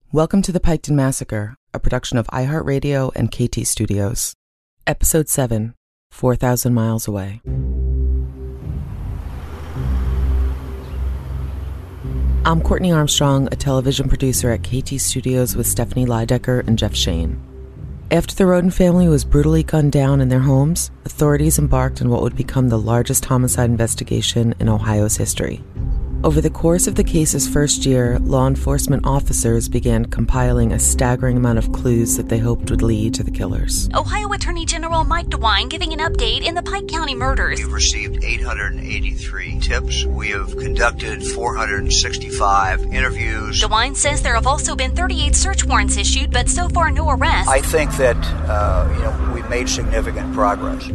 Welcome to the Piketon Massacre, a production of iHeartRadio and KT Studios. Episode 7, 4,000 Miles Away. I'm Courtney Armstrong, a television producer at KT Studios with Stephanie Lydecker and Jeff Shane. After the Rhoden family was brutally gunned down in their homes, authorities embarked on what would become the largest homicide investigation in Ohio's history. Over the course of the case's first year, law enforcement officers began compiling a staggering amount of clues that they hoped would lead to the killers. Ohio Attorney General Mike DeWine giving an update in the Pike County murders. We've received 883 tips. We have conducted 465 interviews. DeWine says there have also been 38 search warrants issued, but so far no arrests. I think that, we've made significant progress.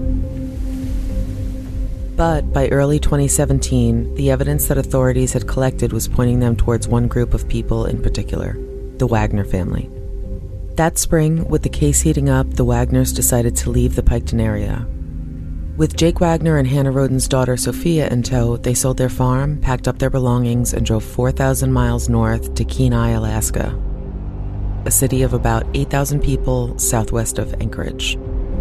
But by early 2017, the evidence that authorities had collected was pointing them towards one group of people in particular, the Wagner family. That spring, with the case heating up, the Wagners decided to leave the Piketon area. With Jake Wagner and Hannah Rhoden's daughter Sophia in tow, they sold their farm, packed up their belongings, and drove 4,000 miles north to Kenai, Alaska, a city of about 8,000 people southwest of Anchorage.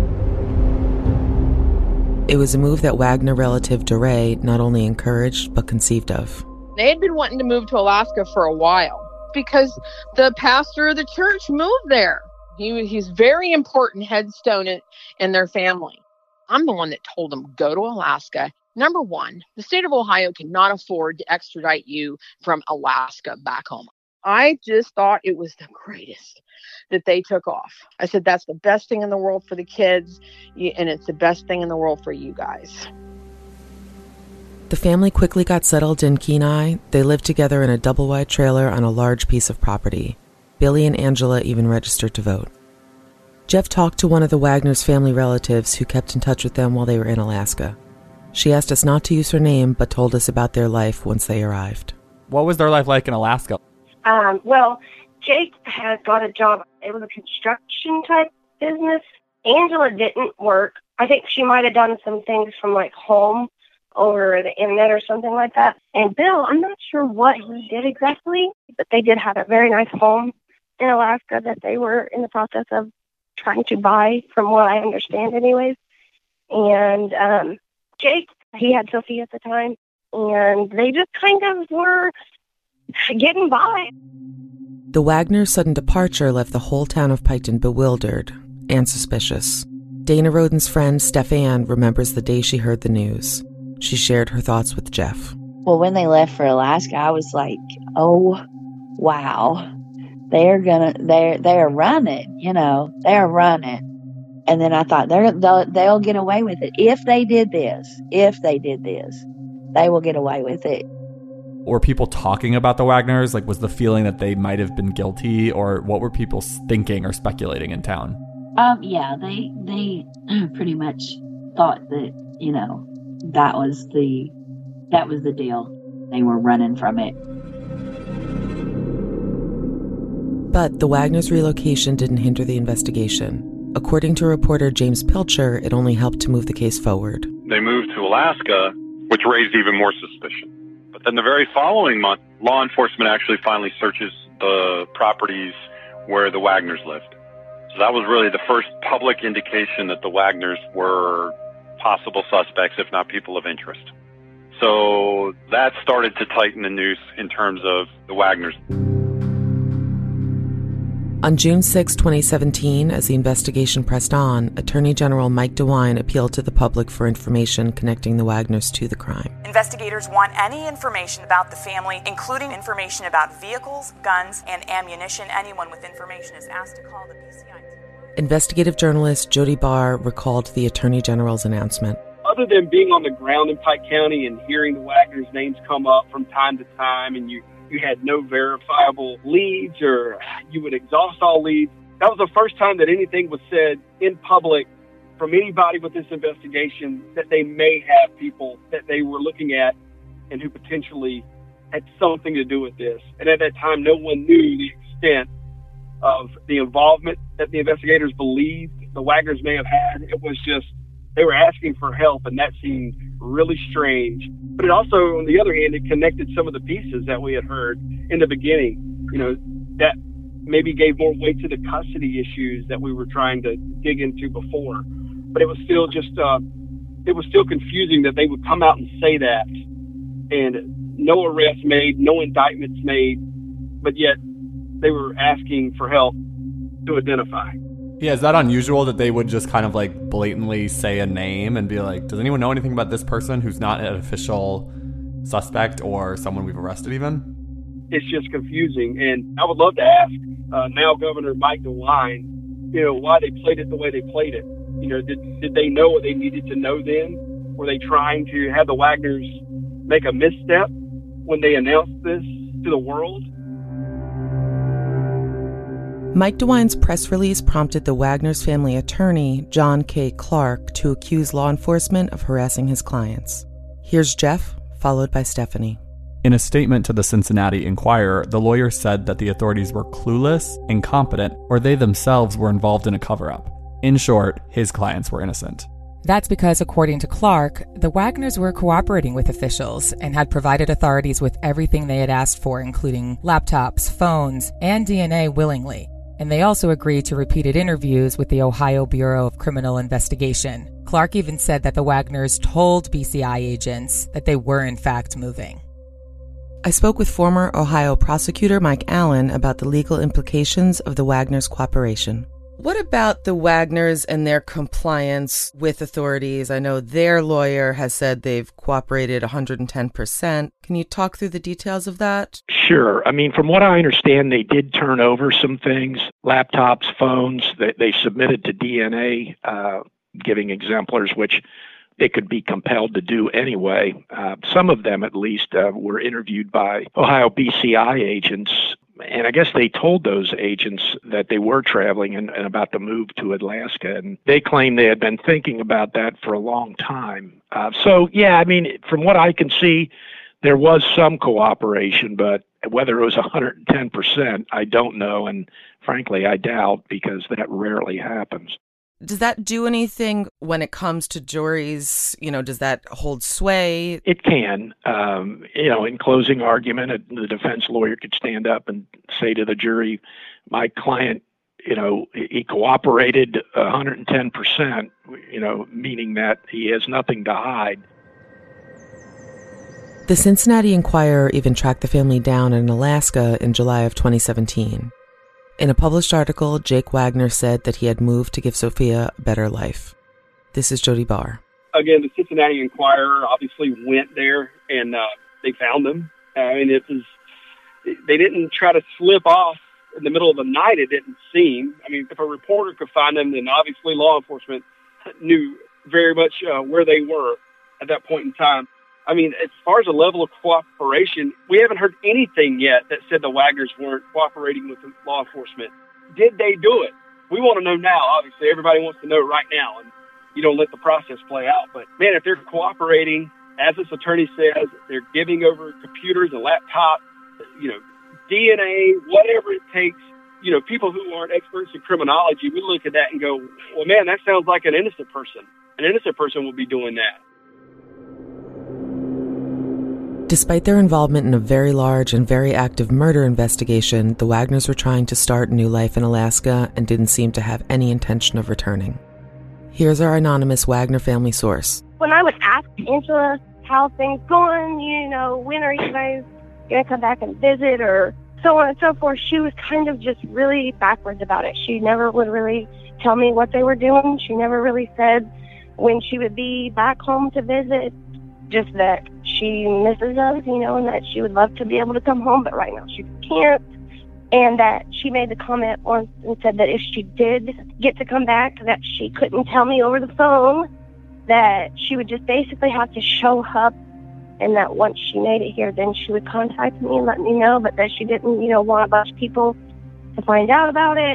It was a move that Wagner relative DeRay not only encouraged, but conceived of. They had been wanting to move to Alaska for a while because the pastor of the church moved there. He's very important headstone in their family. I'm the one that told them, go to Alaska. Number one, the state of Ohio cannot afford to extradite you from Alaska back home. I just thought it was the greatest that they took off. I said, that's the best thing in the world for the kids, and it's the best thing in the world for you guys. The family quickly got settled in Kenai. They lived together in a double-wide trailer on a large piece of property. Billy and Angela even registered to vote. Jeff talked to one of the Wagner's family relatives who kept in touch with them while they were in Alaska. She asked us not to use her name, but told us about their life once they arrived. What was their life like in Alaska? Jake had got a job. It was a construction type business. Angela didn't work. I think she might have done some things from home over the internet or something like that. And Bill, I'm not sure what he did exactly, but they did have a very nice home in Alaska that they were in the process of trying to buy, from what I understand anyways. And Jake, he had Sophie at the time, and they just kind of were getting by. The Wagner's sudden departure left the whole town of Piketon bewildered and suspicious. Dana Rhoden's friend, Steph Ann, remembers the day she heard the news. She shared her thoughts with Jeff. Well, when they left for Alaska, I was like, oh, wow. They're running, they're running. And then I thought, they'll get away with it. If they did this, they will get away with it. Were people talking about the Wagners? Was the feeling that they might have been guilty, or what were people thinking or speculating in town? Yeah, they pretty much thought that, that was the deal. They were running from it. But the Wagners' relocation didn't hinder the investigation. According to reporter James Pilcher, it only helped to move the case forward. They moved to Alaska, which raised even more suspicion. But then the very following month, law enforcement actually finally searches the properties where the Wagners lived. So that was really the first public indication that the Wagners were possible suspects, if not people of interest. So that started to tighten the noose in terms of the Wagners. On June 6, 2017, as the investigation pressed on, Attorney General Mike DeWine appealed to the public for information connecting the Wagners to the crime. Investigators want any information about the family, including information about vehicles, guns, and ammunition. Anyone with information is asked to call the PCI. Investigative journalist Jody Barr recalled the Attorney General's announcement. Other than being on the ground in Pike County and hearing the Wagners' names come up from time to time, and you had no verifiable leads, or you would exhaust all leads. That was the first time that anything was said in public from anybody with this investigation that they may have people that they were looking at and who potentially had something to do with this. And at that time, no one knew the extent of the involvement that the investigators believed the Wagners may have had. It was just, they were asking for help, and that seemed really strange. But it also, on the other hand, it connected some of the pieces that we had heard in the beginning. You know, that maybe gave more weight to the custody issues that we were trying to dig into before. But it was still confusing that they would come out and say that, and no arrests made, no indictments made, but yet they were asking for help to identify. Yeah, is that unusual that they would just kind of like blatantly say a name and be like, does anyone know anything about this person who's not an official suspect or someone we've arrested even? It's just confusing. And I would love to ask now Governor Mike DeWine, why they played it the way they played it. Did they know what they needed to know then? Were they trying to have the Wagners make a misstep when they announced this to the world? Mike DeWine's press release prompted the Wagner's family attorney, John K. Clark, to accuse law enforcement of harassing his clients. Here's Jeff, followed by Stephanie. In a statement to the Cincinnati Enquirer, the lawyer said that the authorities were clueless, incompetent, or they themselves were involved in a cover-up. In short, his clients were innocent. That's because, according to Clark, the Wagners were cooperating with officials and had provided authorities with everything they had asked for, including laptops, phones, and DNA willingly. And they also agreed to repeated interviews with the Ohio Bureau of Criminal Investigation. Clark even said that the Wagners told BCI agents that they were in fact moving. I spoke with former Ohio prosecutor Mike Allen about the legal implications of the Wagners' cooperation. What about the Wagners and their compliance with authorities? I know their lawyer has said they've cooperated 110%. Can you talk through the details of that? Sure. I mean, from what I understand, they did turn over some things, laptops, phones, that they submitted to DNA, giving exemplars, which they could be compelled to do anyway. Some of them, at least, were interviewed by Ohio BCI agents. And I guess they told those agents that they were traveling and about the move to Alaska. And they claimed they had been thinking about that for a long time. From what I can see, there was some cooperation, but whether it was 110%, I don't know. And frankly, I doubt, because that rarely happens. Does that do anything when it comes to juries? Does that hold sway? It can. In closing argument, the defense lawyer could stand up and say to the jury, my client, he cooperated 110%, meaning that he has nothing to hide. The Cincinnati Enquirer even tracked the family down in Alaska in July of 2017. In a published article, Jake Wagner said that he had moved to give Sophia a better life. This is Jody Barr. Again, the Cincinnati Enquirer obviously went there and they found them. They didn't try to slip off in the middle of the night, it didn't seem. If a reporter could find them, then obviously law enforcement knew very much where they were at that point in time. As far as the level of cooperation, we haven't heard anything yet that said the Wagners weren't cooperating with law enforcement. Did they do it? We want to know now. Obviously, everybody wants to know right now, and you don't let the process play out. But, man, if they're cooperating, as this attorney says, they're giving over computers and laptops, DNA, whatever it takes, people who aren't experts in criminology, we look at that and go, well, man, that sounds like an innocent person. An innocent person will be doing that. Despite their involvement in a very large and very active murder investigation, the Wagners were trying to start a new life in Alaska and didn't seem to have any intention of returning. Here's our anonymous Wagner family source. When I would ask Angela how things going, when are you guys going to come back and visit, or so on and so forth, she was kind of just really backwards about it. She never would really tell me what they were doing. She never really said when she would be back home to visit, just that she misses us, and that she would love to be able to come home, but right now she can't. And that she made the comment once and said that if she did get to come back, that she couldn't tell me over the phone, that she would just basically have to show up, and that once she made it here, then she would contact me and let me know, but that she didn't, want a bunch of people to find out about it.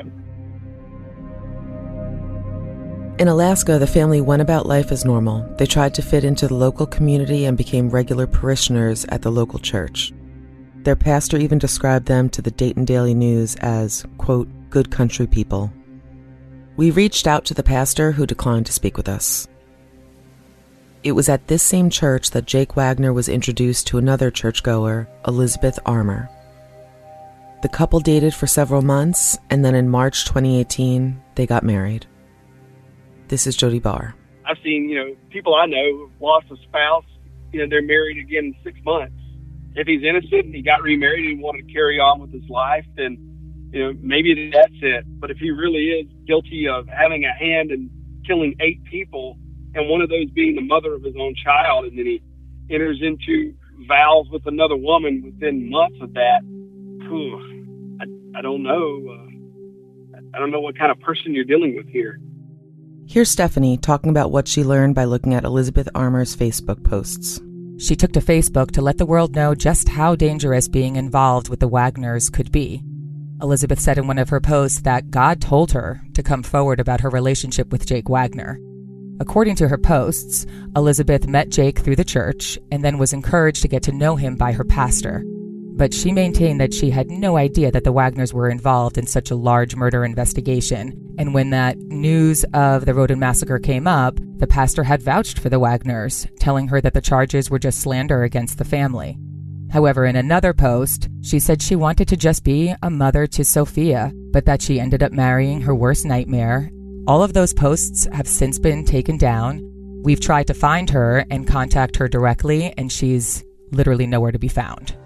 In Alaska, the family went about life as normal. They tried to fit into the local community and became regular parishioners at the local church. Their pastor even described them to the Dayton Daily News as, quote, good country people. We reached out to the pastor, who declined to speak with us. It was at this same church that Jake Wagner was introduced to another churchgoer, Elizabeth Armour. The couple dated for several months, and then in March 2018, they got married. This is Jody Barr. I've seen, people I know who've lost a spouse, they're married again in 6 months. If he's innocent and he got remarried and wanted to carry on with his life, then, maybe that's it. But if he really is guilty of having a hand in killing 8 people, and one of those being the mother of his own child, and then he enters into vows with another woman within months of that, I don't know. I don't know what kind of person you're dealing with here. Here's Stephanie talking about what she learned by looking at Elizabeth Armour's Facebook posts. She took to Facebook to let the world know just how dangerous being involved with the Wagners could be. Elizabeth said in one of her posts that God told her to come forward about her relationship with Jake Wagner. According to her posts, Elizabeth met Jake through the church and then was encouraged to get to know him by her pastor. But she maintained that she had no idea that the Wagners were involved in such a large murder investigation. And when that news of the Rodin massacre came up, the pastor had vouched for the Wagners, telling her that the charges were just slander against the family. However, in another post, she said she wanted to just be a mother to Sophia, but that she ended up marrying her worst nightmare. All of those posts have since been taken down. We've tried to find her and contact her directly, and she's literally nowhere to be found.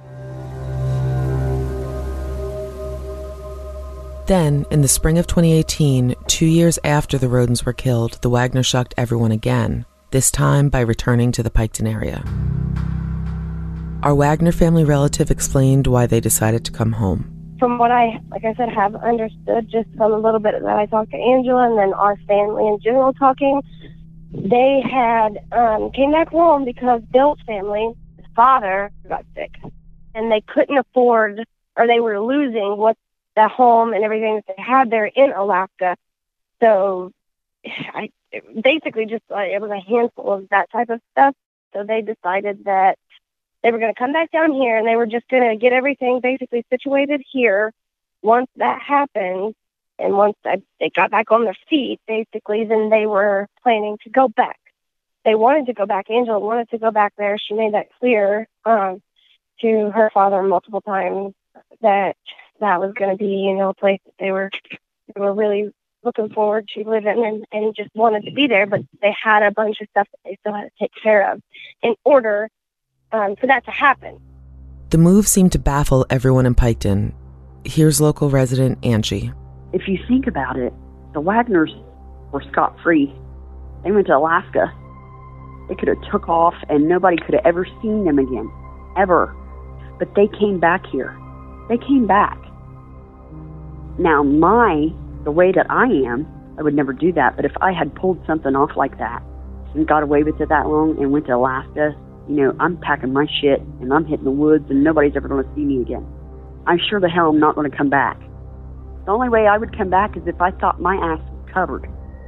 Then, in the spring of 2018, 2 years after the Rodins were killed, the Wagners shocked everyone again, this time by returning to the Piketon area. Our Wagner family relative explained why they decided to come home. From what I have understood just from a little bit that I talked to Angela and then our family in general talking, they had came back home because Bill's family, his father, got sick. And they couldn't afford, or they were losing the home and everything that they had there in Alaska. So it was a handful of that type of stuff. So they decided that they were going to come back down here and they were just going to get everything basically situated here. Once that happened and once they got back on their feet, basically, then they were planning to go back. They wanted to go back. Angela wanted to go back there. She made that clear to her father multiple times that was going to be, a place that they were really looking forward to living and just wanted to be there. But they had a bunch of stuff that they still had to take care of in order for that to happen. The move seemed to baffle everyone in Piketon. Here's local resident Angie. If you think about it, the Wagners were scot-free. They went to Alaska. They could have took off and nobody could have ever seen them again, ever. But they came back here. They came back. Now, the way that I am, I would never do that. But if I had pulled something off like that and got away with it that long and went to Alaska, I'm packing my shit and I'm hitting the woods and nobody's ever going to see me again. I'm sure the hell I'm not going to come back. The only way I would come back is if I thought my ass was covered.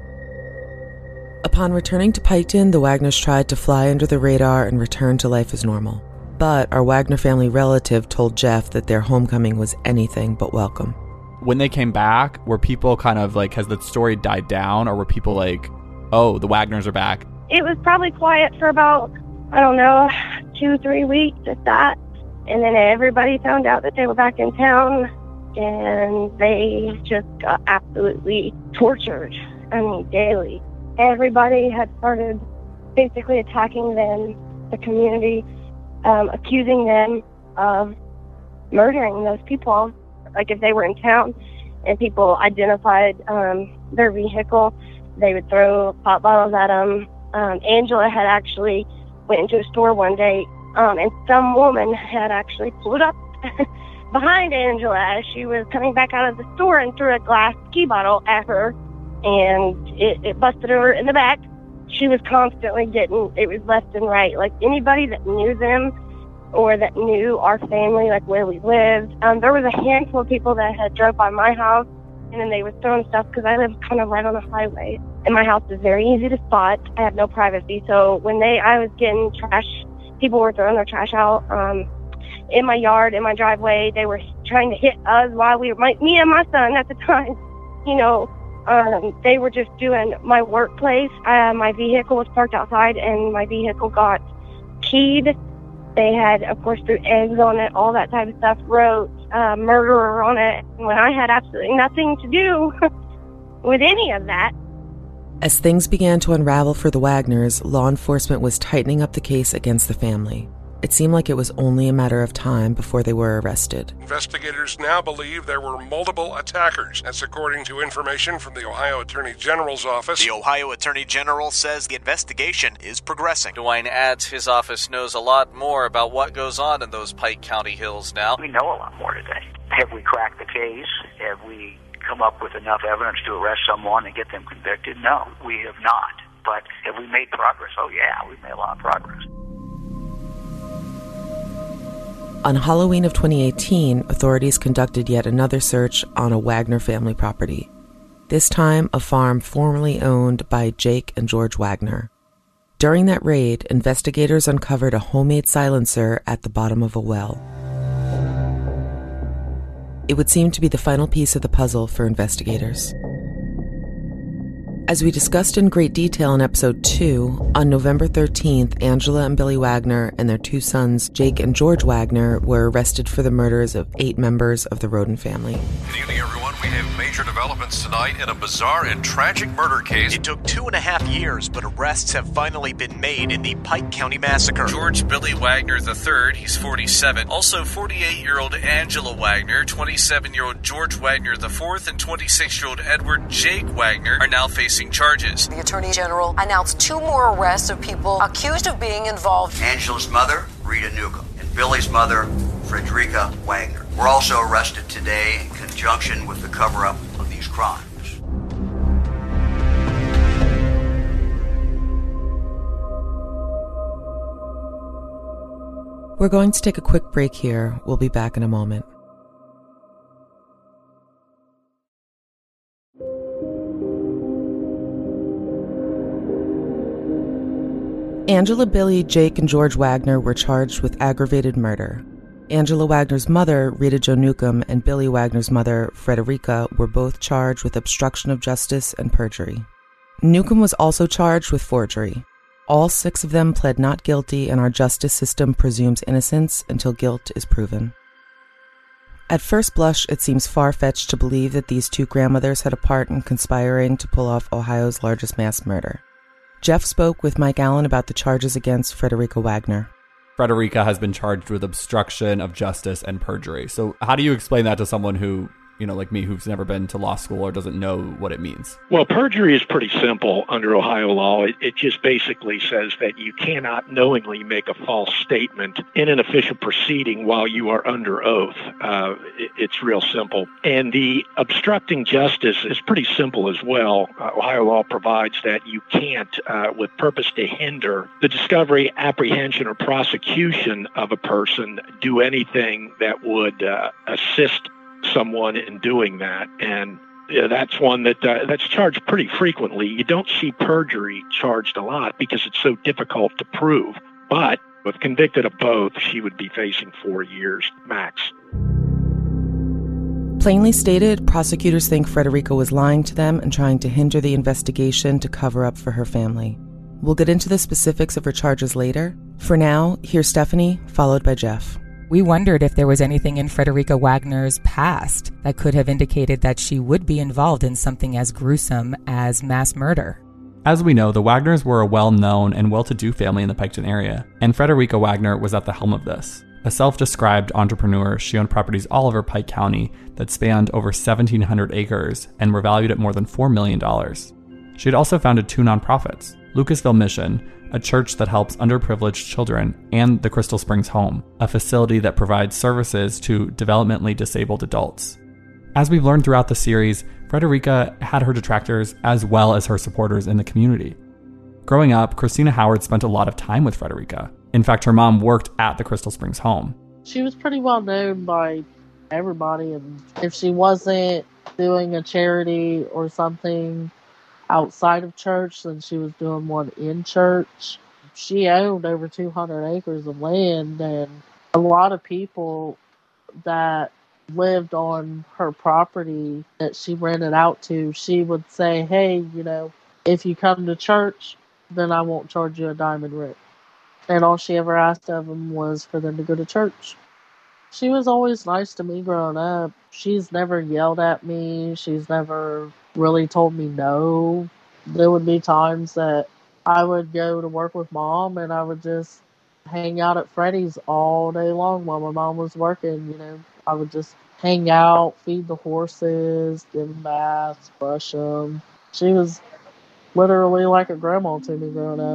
Upon returning to Piketon, the Wagners tried to fly under the radar and return to life as normal. But our Wagner family relative told Jeff that their homecoming was anything but welcome. When they came back, were people kind of like, has the story died down, or were people like, oh, the Wagners are back? It was probably quiet for about, 2-3 weeks, if that. And then everybody found out that they were back in town, and they just got absolutely tortured. Daily. Everybody had started basically attacking them, the community, accusing them of murdering those people. Like if they were in town and people identified their vehicle, they would throw pop bottles at them. Angela had actually went into a store one day and some woman had actually pulled up behind Angela as she was coming back out of the store and threw a glass ski bottle at her, and it busted her in the back. She was constantly it was left and right. Like anybody that knew them or that knew our family, like where we lived, there was a handful of people that had drove by my house, and then they were throwing stuff because I live kind of right on the highway, and my house is very easy to spot. I have no privacy, so when I was getting trash, people were throwing their trash out in my yard, in my driveway. They were trying to hit us while me and my son at the time, they were just doing my workplace. My vehicle was parked outside, and my vehicle got keyed. They had, of course, threw eggs on it, all that type of stuff, wrote a murderer on it when I had absolutely nothing to do with any of that. As things began to unravel for the Wagners, law enforcement was tightening up the case against the family. It seemed like it was only a matter of time before they were arrested. Investigators now believe there were multiple attackers. That's according to information from the Ohio Attorney General's office. The Ohio Attorney General says the investigation is progressing. DeWine adds his office knows a lot more about what goes on in those Pike County hills now. We know a lot more today. Have we cracked the case? Have we come up with enough evidence to arrest someone and get them convicted? No, we have not. But have we made progress? Oh yeah, we've made a lot of progress. On Halloween of 2018, authorities conducted yet another search on a Wagner family property. This time, a farm formerly owned by Jake and George Wagner. During that raid, investigators uncovered a homemade silencer at the bottom of a well. It would seem to be the final piece of the puzzle for investigators. As we discussed in great detail in episode 2, on November 13th, Angela and Billy Wagner and their two sons, Jake and George Wagner, were arrested for the murders of 8 members of the Roden family. Good evening, everyone. We have major developments tonight in a bizarre and tragic murder case. It took 2.5 years, but arrests have finally been made in the Pike County massacre. George Billy Wagner III, he's 47. Also 48-year-old Angela Wagner, 27-year-old George Wagner IV, and 26-year-old Edward Jake Wagner are now facing charges. The Attorney General announced 2 more arrests of people accused of being involved. Angela's mother, Rita Newcomb, and Billy's mother, Frederica Wagner, were also arrested today in conjunction with the cover-up of these crimes. We're going to take a quick break here. We'll be back in a moment. Angela, Billy, Jake, and George Wagner were charged with aggravated murder. Angela Wagner's mother, Rita Jo Newcomb, and Billy Wagner's mother, Frederica, were both charged with obstruction of justice and perjury. Newcomb was also charged with forgery. All 6 of them pled not guilty, and our justice system presumes innocence until guilt is proven. At first blush, it seems far-fetched to believe that these 2 grandmothers had a part in conspiring to pull off Ohio's largest mass murder. Jeff spoke with Mike Allen about the charges against Frederica Wagner. Frederica has been charged with obstruction of justice and perjury. So how do you explain that to someone who, like me, who's never been to law school or doesn't know what it means? Well, perjury is pretty simple under Ohio law. It just basically says that you cannot knowingly make a false statement in an official proceeding while you are under oath. It's real simple. And the obstructing justice is pretty simple as well. Ohio law provides that you can't, with purpose to hinder the discovery, apprehension, or prosecution of a person, do anything that would assist someone in doing that. And that's one that's charged pretty frequently. You don't see perjury charged a lot because it's so difficult to prove. But if convicted of both, she would be facing 4 years max. Plainly stated, prosecutors think Frederica was lying to them and trying to hinder the investigation to cover up for her family. We'll get into the specifics of her charges later. For now, here's Stephanie, followed by Jeff. We wondered if there was anything in Frederica Wagner's past that could have indicated that she would be involved in something as gruesome as mass murder. As we know, the Wagners were a well-known and well-to-do family in the Piketon area, and Frederica Wagner was at the helm of this. A self-described entrepreneur, she owned properties all over Pike County that spanned over 1,700 acres and were valued at more than $4 million. She had also founded 2 nonprofits, Lucasville Mission, a church that helps underprivileged children, and the Crystal Springs Home, a facility that provides services to developmentally disabled adults. As we've learned throughout the series, Frederica had her detractors as well as her supporters in the community. Growing up, Christina Howard spent a lot of time with Frederica. In fact, her mom worked at the Crystal Springs Home. She was pretty well known by everybody, and if she wasn't doing a charity or something outside of church, then she was doing one in church. She owned over 200 acres of land, and a lot of people that lived on her property that she rented out to, she would say, hey, if you come to church, then I won't charge you a dime in rent. And all she ever asked of them was for them to go to church. She was always nice to me growing up. She's never yelled at me. She's never really told me no. There would be times that I would go to work with Mom and I would just hang out at Freddy's all day long while my mom was working. You know, I would just hang out, feed the horses, give them baths, brush them. She was literally like a grandma to me growing up.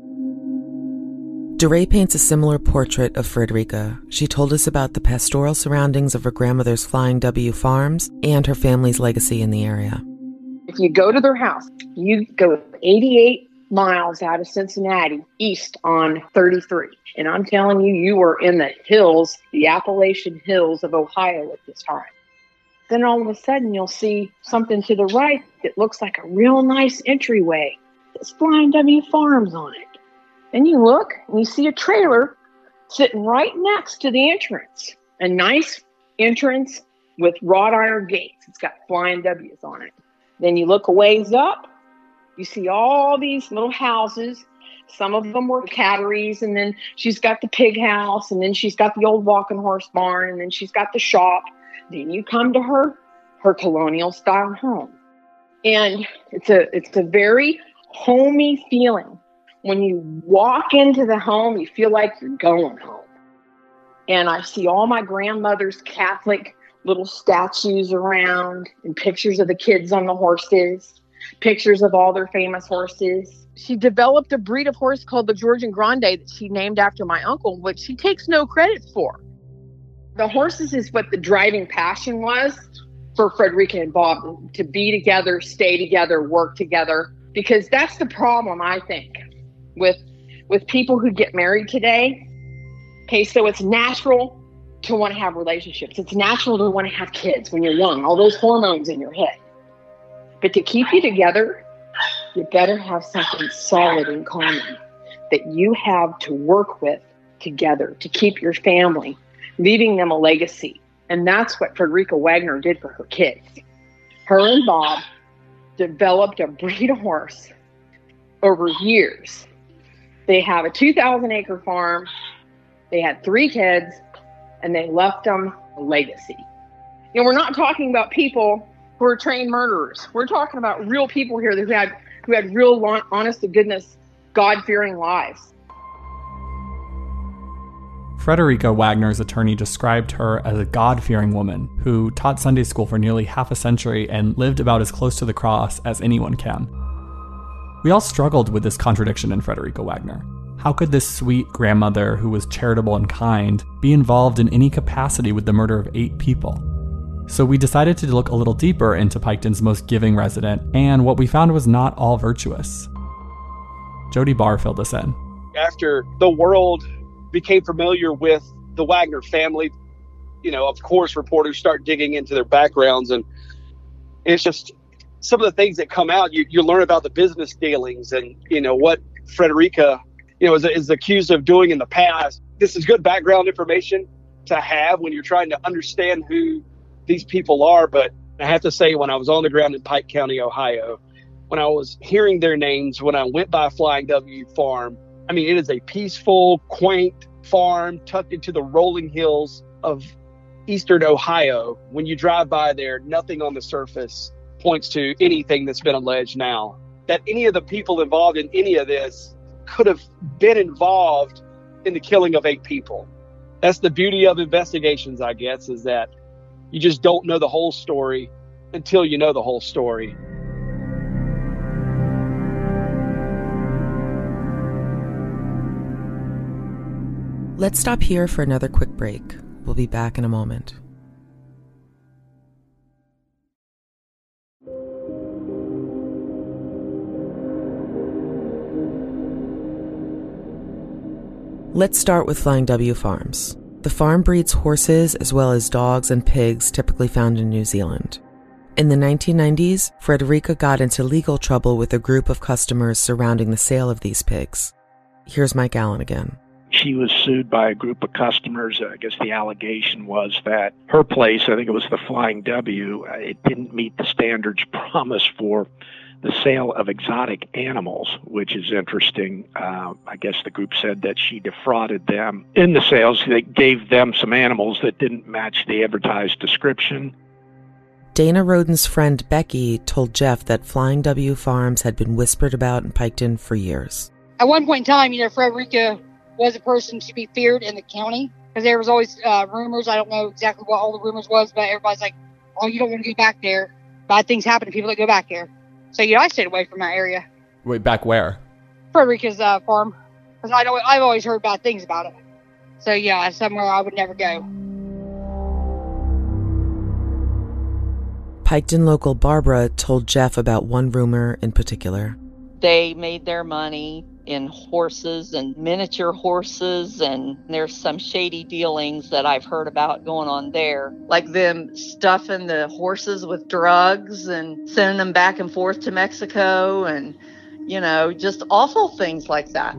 DeRay paints a similar portrait of Frederica. She told us about the pastoral surroundings of her grandmother's Flying W farms and her family's legacy in the area. If you go to their house, you go 88 miles out of Cincinnati, east on 33. And I'm telling you, you were in the hills, the Appalachian Hills of Ohio at this time. Then all of a sudden, you'll see something to the right that looks like a real nice entryway. There's Flying W Farms on it. Then you look and you see a trailer sitting right next to the entrance. A nice entrance with wrought iron gates. It's got Flying W's on it. Then you look a ways up, you see all these little houses. Some of them were catteries, and then she's got the pig house, and then she's got the old walking horse barn, and then she's got the shop. Then you come to her colonial style home. And it's a very homey feeling. When you walk into the home, you feel like you're going home. And I see all my grandmother's Catholic little statues around and pictures of the kids on the horses, pictures of all their famous horses. She developed a breed of horse called the Georgian Grande that she named after my uncle, which she takes no credit for. The horses is what the driving passion was for Frederica and Bob, to be together, stay together, work together, because that's the problem, I think, with people who get married today. Okay, so it's natural to want to have relationships. It's natural to want to have kids when you're young, all those hormones in your head. But to keep you together, you better have something solid in common that you have to work with together to keep your family, leaving them a legacy. And that's what Frederica Wagner did for her kids. Her and Bob developed a breed of horse over years. They have a 2,000-acre farm. They had 3 kids, and they left them a legacy. You know, we're not talking about people who are trained murderers. We're talking about real people here who had real, honest-to-goodness, God-fearing lives. Frederica Wagner's attorney described her as a God-fearing woman who taught Sunday school for nearly half a century and lived about as close to the cross as anyone can. We all struggled with this contradiction in Frederica Wagner. How could this sweet grandmother who was charitable and kind be involved in any capacity with the murder of 8 people? So we decided to look a little deeper into Piketon's most giving resident, and what we found was not all virtuous. Jody Barr filled us in. After the world became familiar with the Wagner family, of course, reporters start digging into their backgrounds, and it's just some of the things that come out. You learn about the business dealings and, what Frederica, is accused of doing in the past. This is good background information to have when you're trying to understand who these people are. But I have to say, when I was on the ground in Pike County, Ohio, when I was hearing their names, when I went by Flying W Farm, I mean, it is a peaceful, quaint farm tucked into the rolling hills of eastern Ohio. When you drive by there, nothing on the surface points to anything that's been alleged now. That any of the people involved in any of this could have been involved in the killing of 8 people. That's the beauty of investigations, I guess, is that you just don't know the whole story until you know the whole story. Let's stop here for another quick break. We'll be back in a moment. Let's start with Flying W Farms. The farm breeds horses as well as dogs and pigs typically found in New Zealand. In the 1990s, Frederica got into legal trouble with a group of customers surrounding the sale of these pigs. Here's Mike Allen again. She was sued by a group of customers. I guess the allegation was that her place, I think it was the Flying W, it didn't meet the standards promised for the sale of exotic animals, which is interesting. I guess the group said that she defrauded them in the sales. They gave them some animals that didn't match the advertised description. Dana Roden's friend Becky told Jeff that Flying W Farms had been whispered about in Piketon for years. At one point in time, Frederica was a person to be feared in the county because there was always rumors. I don't know exactly what all the rumors was, but everybody's like, oh, you don't want to go back there. Bad things happen to people that go back there. So, I stayed away from that area. Wait, back where? Frederica's farm. Because I've always heard bad things about it. So, somewhere I would never go. Piketon local Barbara told Jeff about one rumor in particular. They made their money in horses and miniature horses, and there's some shady dealings that I've heard about going on there. Like them stuffing the horses with drugs and sending them back and forth to Mexico and, just awful things like that.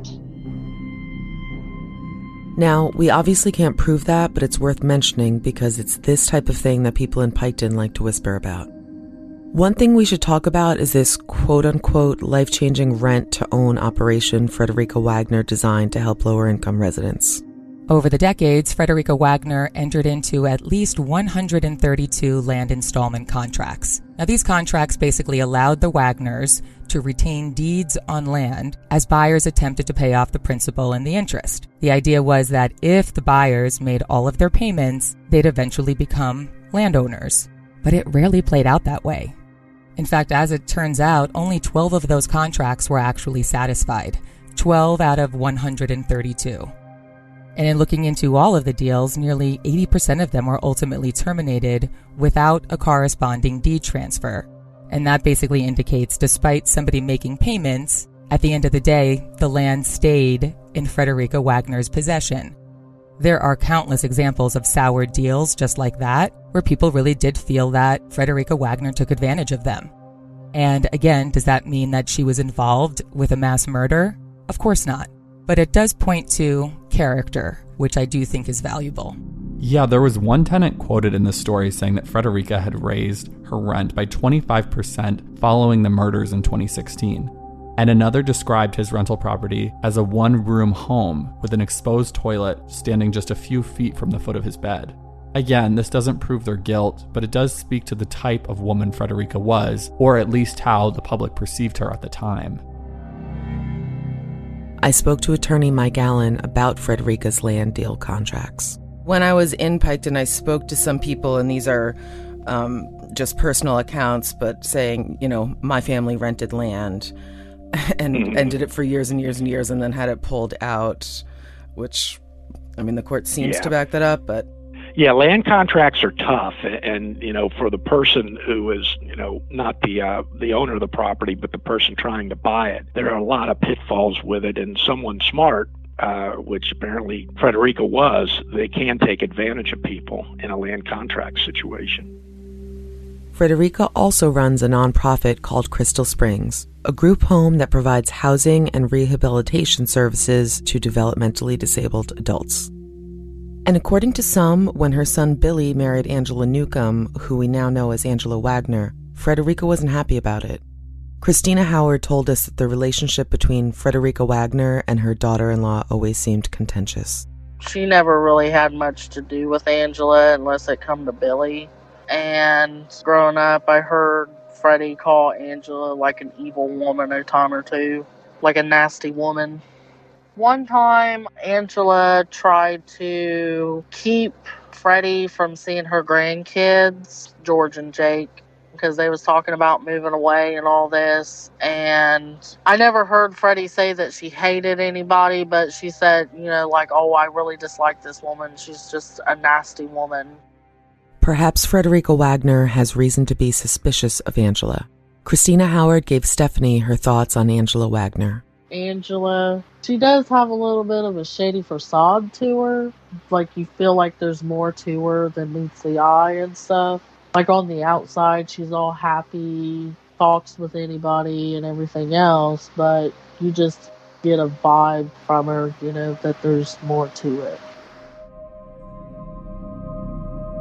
Now, we obviously can't prove that, but it's worth mentioning because it's this type of thing that people in Piketon like to whisper about. One thing we should talk about is this quote-unquote life-changing rent-to-own operation Frederica Wagner designed to help lower-income residents. Over the decades, Frederica Wagner entered into at least 132 land installment contracts. Now, these contracts basically allowed the Wagners to retain deeds on land as buyers attempted to pay off the principal and the interest. The idea was that if the buyers made all of their payments, they'd eventually become landowners. But it rarely played out that way. In fact, as it turns out, only 12 of those contracts were actually satisfied. 12 out of 132. And in looking into all of the deals, nearly 80% of them were ultimately terminated without a corresponding deed transfer. And that basically indicates, despite somebody making payments, at the end of the day, the land stayed in Frederica Wagner's possession. There are countless examples of sour deals just like that, where people really did feel that Frederica Wagner took advantage of them. And again, does that mean that she was involved with a mass murder? Of course not. But it does point to character, which I do think is valuable. Yeah, there was one tenant quoted in the story saying that Frederica had raised her rent by 25% following the murders in 2016. And another described his rental property as a one-room home with an exposed toilet standing just a few feet from the foot of his bed. Again, this doesn't prove their guilt, but it does speak to the type of woman Frederica was, or at least how the public perceived her at the time. I spoke to attorney Mike Allen about Frederica's land deal contracts. When I was in Piketon, I spoke to some people, and these are just personal accounts, but saying, my family rented land and did it for years and years and years and then had it pulled out, which, the court seems to back that up, but... Yeah, land contracts are tough, and for the person who is not the owner of the property, but the person trying to buy it, there are a lot of pitfalls with it. And someone smart, which apparently Frederica was, they can take advantage of people in a land contract situation. Frederica also runs a nonprofit called Crystal Springs, a group home that provides housing and rehabilitation services to developmentally disabled adults. And according to some, when her son Billy married Angela Newcomb, who we now know as Angela Wagner, Frederica wasn't happy about it. Christina Howard told us that the relationship between Frederica Wagner and her daughter-in-law always seemed contentious. She never really had much to do with Angela unless it come to Billy. And growing up, I heard Freddie call Angela like an evil woman a time or two, like a nasty woman. One time, Angela tried to keep Freddie from seeing her grandkids, George and Jake, because they was talking about moving away and all this. And I never heard Freddie say that she hated anybody, but she said, I really dislike this woman. She's just a nasty woman. Perhaps Frederica Wagner has reason to be suspicious of Angela. Christina Howard gave Stephanie her thoughts on Angela Wagner. Angela, she does have a little bit of a shady facade to her. Like, you feel like there's more to her than meets the eye and stuff. Like, on the outside, she's all happy, talks with anybody and everything else, but you just get a vibe from her, that there's more to it.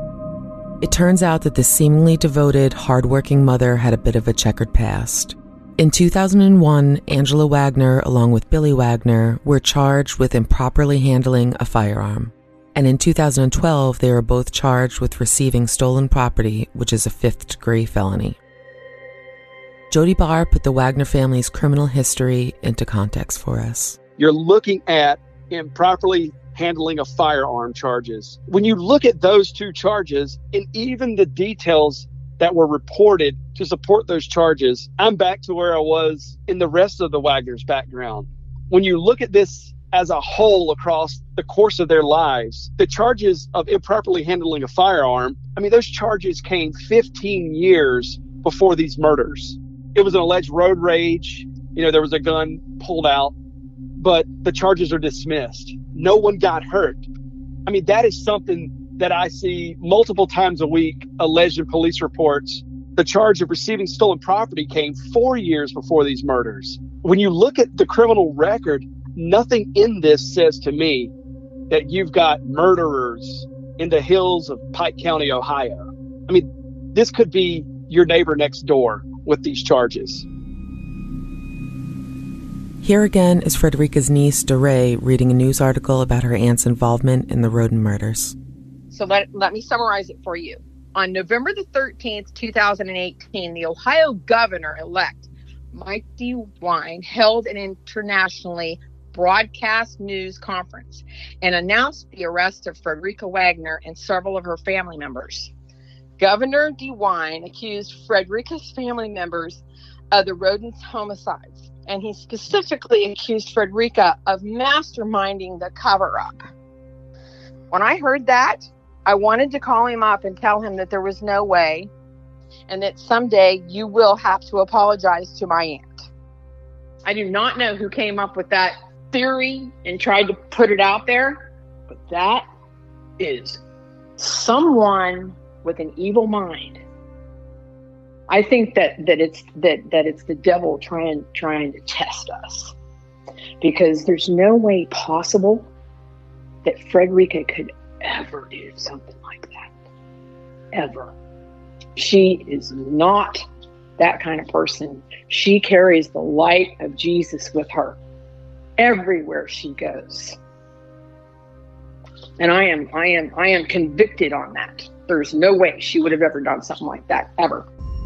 It turns out that the seemingly devoted, hardworking mother had a bit of a checkered past. In 2001, Angela Wagner, along with Billy Wagner, were charged with improperly handling a firearm. And in 2012, they were both charged with receiving stolen property, which is a 5th-degree felony. Jody Barr put the Wagner family's criminal history into context for us. You're looking at improperly handling of firearm charges. When you look at those two charges and even the details that were reported to support those charges, I'm back to where I was in the rest of the Wagner's background. When you look at this as a whole across the course of their lives, the charges of improperly handling a firearm, those charges came 15 years before these murders. It was an alleged road rage. There was a gun pulled out, but the charges are dismissed. No one got hurt. That is something that I see multiple times a week alleged in police reports. The charge of receiving stolen property came 4 years before these murders. When you look at the criminal record, nothing in this says to me that you've got murderers in the hills of Pike County, Ohio. This could be your neighbor next door with these charges. Here again is Frederica's niece, DeRay, reading a news article about her aunt's involvement in the Rhoden murders. So let me summarize it for you. On November the 13th, 2018, the Ohio governor-elect, Mike DeWine, held an internationally broadcast news conference and announced the arrest of Frederica Wagner and several of her family members. Governor DeWine accused Frederica's family members of the Rhoden homicides, and he specifically accused Frederica of masterminding the cover-up. When I heard that, I wanted to call him up and tell him that there was no way and that someday you will have to apologize to my aunt. I do not know who came up with that theory and tried to put it out there, but that is someone with an evil mind. I think that it's the devil trying to test us, because there's no way possible that Frederica could ever do something like that. Ever. She is not that kind of person. She carries the light of Jesus with her everywhere she goes. And I am convicted on that. There's no way she would have ever done something like that, ever.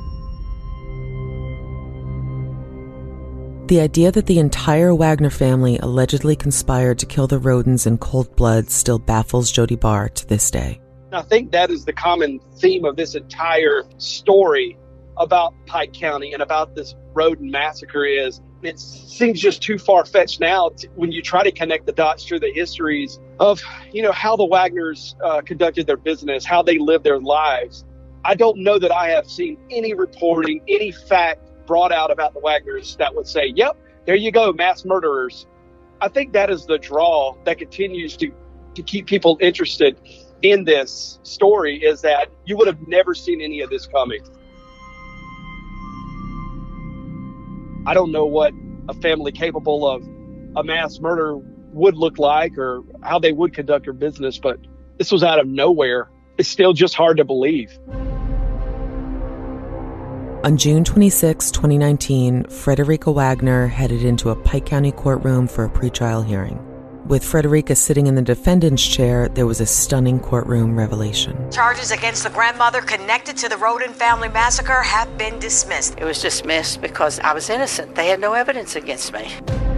The idea that the entire Wagner family allegedly conspired to kill the Rhodens in cold blood still baffles Jody Barr to this day. I think that is the common theme of this entire story about Pike County and about this Rhoden massacre is it seems just too far-fetched now when you try to connect the dots through the histories of, how the Wagners conducted their business, how they lived their lives. I don't know that I have seen any reporting, any fact brought out about the Wagners that would say, yep, there you go, mass murderers. I think that is the draw that continues to keep people interested in this story, is that you would have never seen any of this coming. I don't know what a family capable of a mass murder would look like or how they would conduct their business, but this was out of nowhere. It's still just hard to believe. On June 26, 2019, Frederica Wagner headed into a Pike County courtroom for a pretrial hearing. With Frederica sitting in the defendant's chair, there was a stunning courtroom revelation. Charges against the grandmother connected to the Rhoden family massacre have been dismissed. It was dismissed because I was innocent. They had no evidence against me.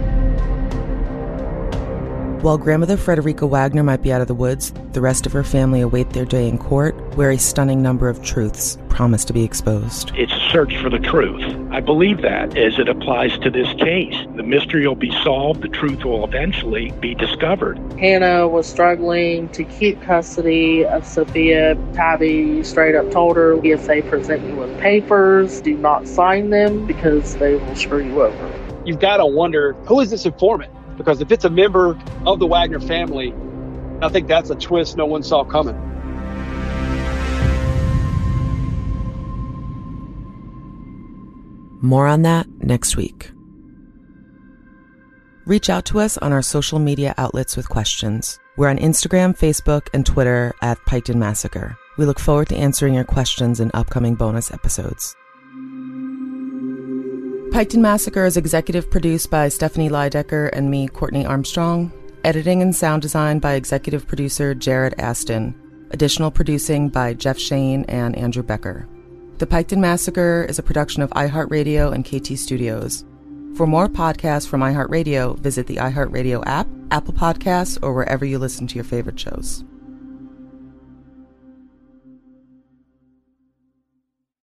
While grandmother Frederica Wagner might be out of the woods, the rest of her family await their day in court, where a stunning number of truths promise to be exposed. It's a search for the truth. I believe that as it applies to this case. The mystery will be solved. The truth will eventually be discovered. Hannah was struggling to keep custody of Sophia. Tabby straight up told her, if they present you with papers, do not sign them because they will screw you over. You've got to wonder, who is this informant? Because if it's a member of the Wagner family, I think that's a twist no one saw coming. More on that next week. Reach out to us on our social media outlets with questions. We're on Instagram, Facebook, and Twitter at Piketon Massacre. We look forward to answering your questions in upcoming bonus episodes. Piketon Massacre is executive produced by Stephanie Lydecker and me, Courtney Armstrong. Editing and sound design by executive producer Jared Aston. Additional producing by Jeff Shane and Andrew Becker. The Piketon Massacre is a production of iHeartRadio and KT Studios. For more podcasts from iHeartRadio, visit the iHeartRadio app, Apple Podcasts, or wherever you listen to your favorite shows.